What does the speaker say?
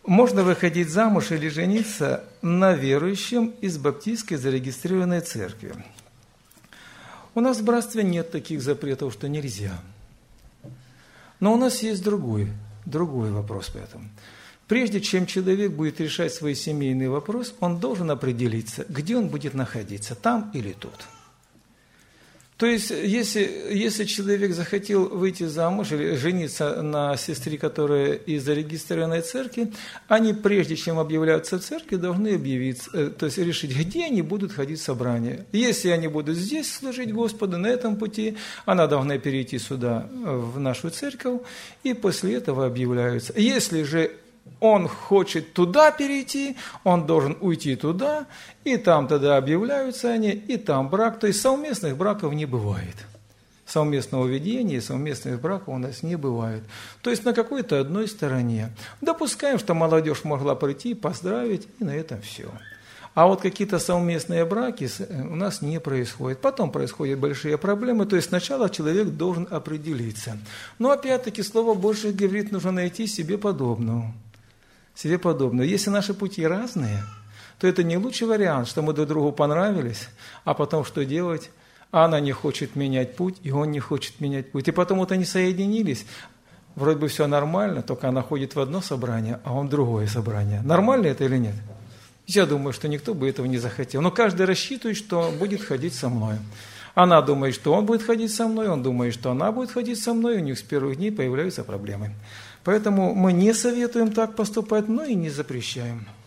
Можно выходить замуж или жениться на верующем из баптистской зарегистрированной церкви. У нас в братстве нет таких запретов, что нельзя. Но у нас есть другой вопрос по этому. Прежде чем человек будет решать свой семейный вопрос, он должен определиться, где он будет находиться, там или тут. То есть, если человек захотел выйти замуж или жениться на сестре, которая из зарегистрированной церкви, они, прежде чем объявляться в церкви, должны объявиться, то есть решить, где они будут ходить в собрание. Если они будут здесь служить Господу, на этом пути, она должна перейти сюда, в нашу церковь, и после этого объявляются. Если же он хочет туда перейти, он должен уйти туда, и там тогда объявляются они, и там брак. То есть совместных браков не бывает. Совместного ведения, совместных браков у нас не бывает. То есть на какой-то одной стороне. Допускаем, что молодежь могла прийти, поздравить, и на этом все. А вот какие-то совместные браки у нас не происходят. Потом происходят большие проблемы. То есть сначала человек должен определиться. Но опять-таки Слово Божие говорит, нужно найти себе подобного. Себе подобное. Если наши пути разные, то это не лучший вариант, что мы друг другу понравились, а потом что делать? Она не хочет менять путь, и он не хочет менять путь. И потом вот они соединились, вроде бы все нормально, только она ходит в одно собрание, а он в другое собрание. Нормально это или нет? Я думаю, что никто бы этого не захотел. Но каждый рассчитывает, что будет ходить со мной. Она думает, что он будет ходить со мной, он думает, что она будет ходить со мной, у них с первых дней появляются проблемы. Поэтому мы не советуем так поступать, но и не запрещаем.